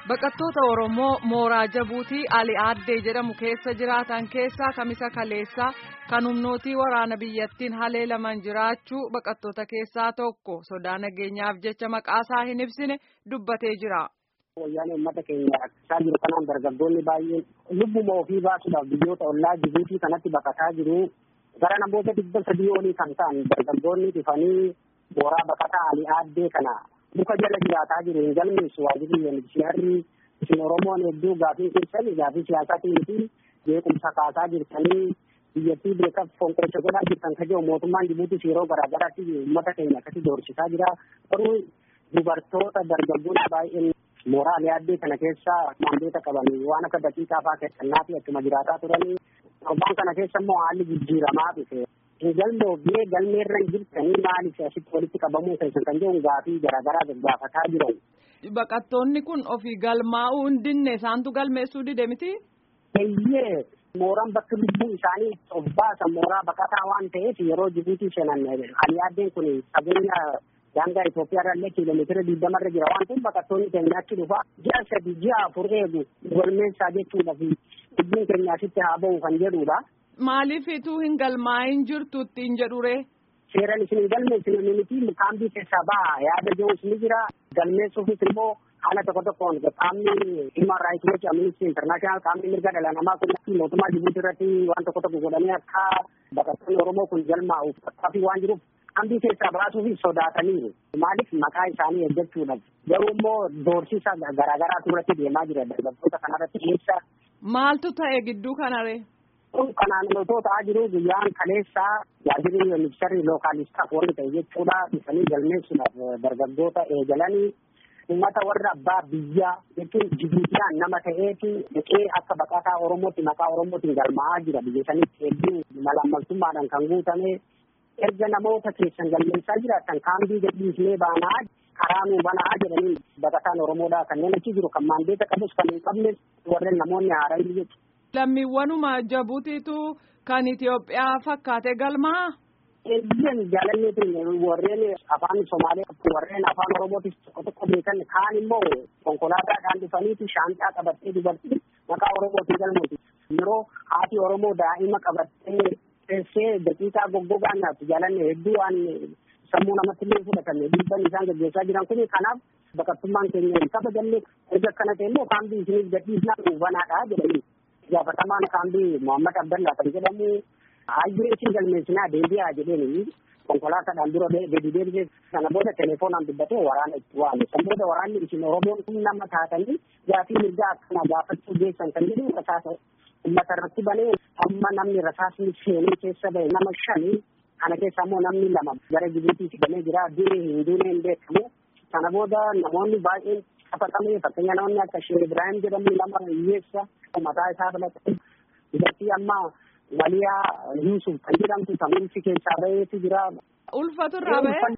Baqattoota Oromoo mooraa Jabuutii Ali Aaddee jedhamu keessa jiraatan keessaa kamisa kaleessaa kan humnootii waraana biyyattiin haleelaman jiraachuu baqattoota keessaa tokko sodaa nageenyaaf jecha maqaasaa hin ibsine dubbatee jira. Wayyaanee uummata keenya rakkisaa jiru kanaan dargaggoonni baay'een lubbuma ofii baasuudhaaf biyyoota ollaa Jibuutii kanatti baqataa jiru. Gara namoota 300 olii kan ta'an dargaggoonni dhufanii mooraa baqataa Ali Aaddee kana muka jala jiraataa jiru. Hin galmeessu waajjirri UNHCR isin Oromoon hedduu gaafii keessan gaafii siyaasaatiin fi beekumsa kaasaa jirtanii biyyattii beekaaf fonqolcha godhaa jirtan kan jedhu mootummaan Jibuutis yeroo garaagaraatti uummata keenya akkasii doorsisaa jira. Garuu dubartoota dargaggoonni baay'een mooraa Ali Aaddee kana keessa maandeeta qabanii waan akka daqiiqaa fa'aa kennaa fi akkuma jiraataa turanii torbaan kana keessa immoo haalli jijjiiramaa dhufe. Galmoofnee galmeerra jirtanii maaliif asitti walitti qabamuu keessan kan jedhu gaafii garaagaraa gaafataa jiran. Baqattoonni kun ofii galmaa'uu hin dinne isaantu galmeessuu dide miti? Eeyyee mooraan bakka lubbuu isaanii of baasan mooraa baqataa waan ta'eef yeroo Jibuutii seenan Ali Aaddeen kun fageenya daangaa Itoophiyaa irraa kiiloomeetira 20 jira waan ta'eef baqattoonni keenya achi dhufa ji'a 3 ji'a 4 eegu galmeessaa jechuudha fi lubbuun keenya asitti haa ba'u kan jedhudha. Maaliif ituu hin galmaa'in jirtu ittiin jedhure? Seeraan isin hin galmeessine miti kaambii keessaa ba'a yaada jiruus ni jira galmeessuufis immoo haala tokkoon qaamni Human Rights Watch Amnesty International qaamni mirga dhala namaa kun mootummaa Jibuutii irratti waan tokko godhanii akka baqattoonni Oromoo kun galmaa'uuf tattaaffii waan jiruuf kaambii keessaa baasuuf sodaataniiru. Maaliif maqaa isaanii eeggachuudhaaf garuu immoo doorsisa garaagaraatu irratti deemaa jira dargaggoota kanarratti keessa. Maaltu ta'e gidduu kanaree? Kanaan otoo ta'aa jiru guyyaan kaleessaa waajjirri UNHCR lookaalistaaf warri ta'e jechuudha dhufanii galmeessuudhaaf dargaggoota eegalanii uummata warra abbaa biyyaa jechuun Jibuutiyaan nama ta'eeti dhaqee akka baqataa Oromootti maqaa Oromootiin galmaa'aa jira biyya sanitti hedduu malaammaltummaadhaan kan guutame erga namoota keessan galmeessaa jiraatan kaambii gadhiisnee baanaa karaa nuu banaa jedhanii baqataan Oromoodhaa kanneen achi jiru kan maandeeta qabus kan hin qabnes warreen namoonni haaranii jechuudha. Lammiiwwanuma Jabuutiitu kan Itoophiyaa fakkaate galmaa? Eeyyeen jaalalleetiin warreen afaan Somaalee warreen afaan Oromootis tokko beekan kaan immoo konkolaataadhaan dhufaniiti shaanxaa qabattee dubartii maqaa Oromootiin galmuuti. Yeroo haati Oromoo daa'ima qabattee teessee daqiiqaa goggogaan nyaattu jaalallee hedduu waan sammuu namatti illee fudhatame dhiibban isaan gaggeessaa jiran kun kanaaf baqattummaan keenya kabajallee erga akkana ta'e immoo kaambii isiniif gadhiisnaa dhuunfanaadha jedhanii. Gaafatamaan kaambii Muhammad Abdallaa kan jedhamu hayyee isin galmeessinaa deebi'aa jedheenii konkolaataadhaan dura gadi deebisee sana booda telefoonaan dubbatee waraana itti waame. San booda waraanni isin Oromoon kun nama taatanii gaafii mirgaa akkana gaafachuu geessan kan jedhu rasaasa uummata irratti banee amma namni rasaasni seenee keessa ba'e nama 5 kana keessa immoo namni 2 gara Jibuutiitti banee jira du'e hin duune hin beekamu. Sana booda namoonni baay'een qabatamee fakkeenya namoonni akka Sheekh Ibrahim jedhamu nama hiyyeessa mataa isaa filatee dubartii amma Waliyaa Yuusuf kan jedhamtu ulfi keessaa baheetu jira. Ulfatu irraa bahee?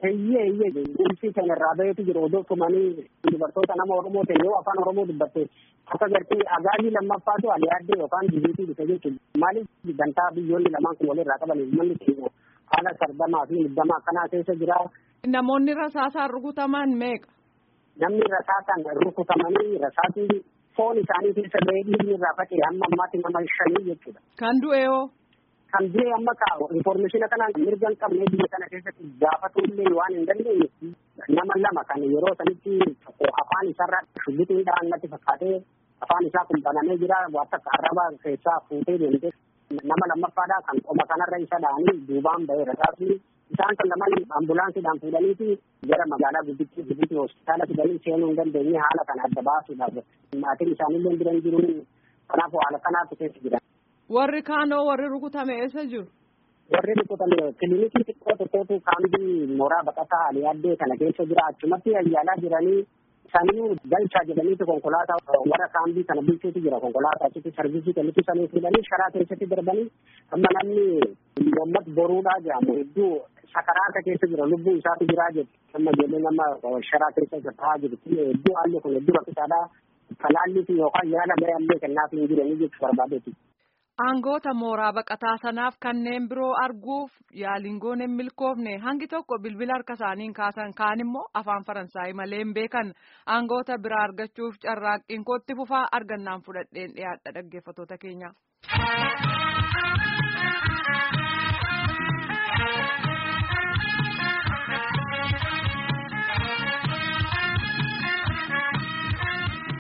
Eeyyee ulfi kan irraa baheetu jira odoo tumanii dubartoota nama Oromoo ta'e yoo afaan Oromoo dubbatte akka gartee agaazii lammaffaatu Ali Aaddee yookaan Jibuutii dhufe jechuudha. Maaliif dantaa biyyoonni lamaan kun walirraa qaban uummanni keenya haala sardamaa fi midhamaa akkanaa keessa jira. Namoonni rasaasaan rukutaman meeqa? Namni rasaasaan rukutamanii rasaasni foon isaanii keessa ba'ee dhiigni irraa faca'e amma ammaatti nama 5 jechuudha. Kan du'e hoo? Kan du'e amma infoormeeshina kanaan mirga hin qabne biyya kana keessatti gaafatu illee waan hin dandeenye nama 2 kan yeroo sanitti afaan isaarraa shubbixiidhaan natti fakkaatee afaan isaa kun banamee jira waan akka arraba keessaa fuutee deemte nama lammaffaadhaa kan qoma kanarra isa dha'anii duubaan ba'ee rasaasni isaan kan lamaan ambulaansiidhaan fuudhaniiti gara magaalaa guddittii Jibuutii hospitaala fidanii seenuu hin dandeenye haala kana adda baasuudhaaf maatiin isaanillee biran jiru kanaaf haala kanaatu keessa jira. Warri kaanoo warri rukutame eessa jiru? Warri rukutame kilinikii xiqqoo tokkotu kaambii mooraa baqataa Ali Aaddee kana keessa jira achumatti yaalaa jiranii isaanii galchaa jedhaniitu konkolaataa warra kaambii kana bulchuutu jira konkolaataa achitti sarvisii kennitu sanii fuudhanii sharaa keessatti darbanii amma namni Muhammad Boruudhaa jedhamu hedduu sakaraata keessa jira lubbuu isaatu jiraa jedhu amma jedhee nama sharaa keessa taa'aa jiru hedduu haalli kun hedduu rakkisaadhaa talaalliif yookaan yaala ga'e illee kennaaf hin jiranii jechuu barbaadeeti. Aangoota mooraa baqataa sanaaf kanneen biroo arguuf yaaliin goone hin milkoofne hangi tokko bilbila harka isaaniin kaasan kaan immoo afaan Faransaayii malee hin beekan aangoota biraa argachuuf carraaqqiin kootti fufaa argannaan fudhadheen dhiyaadha dhaggeeffattoota keenya.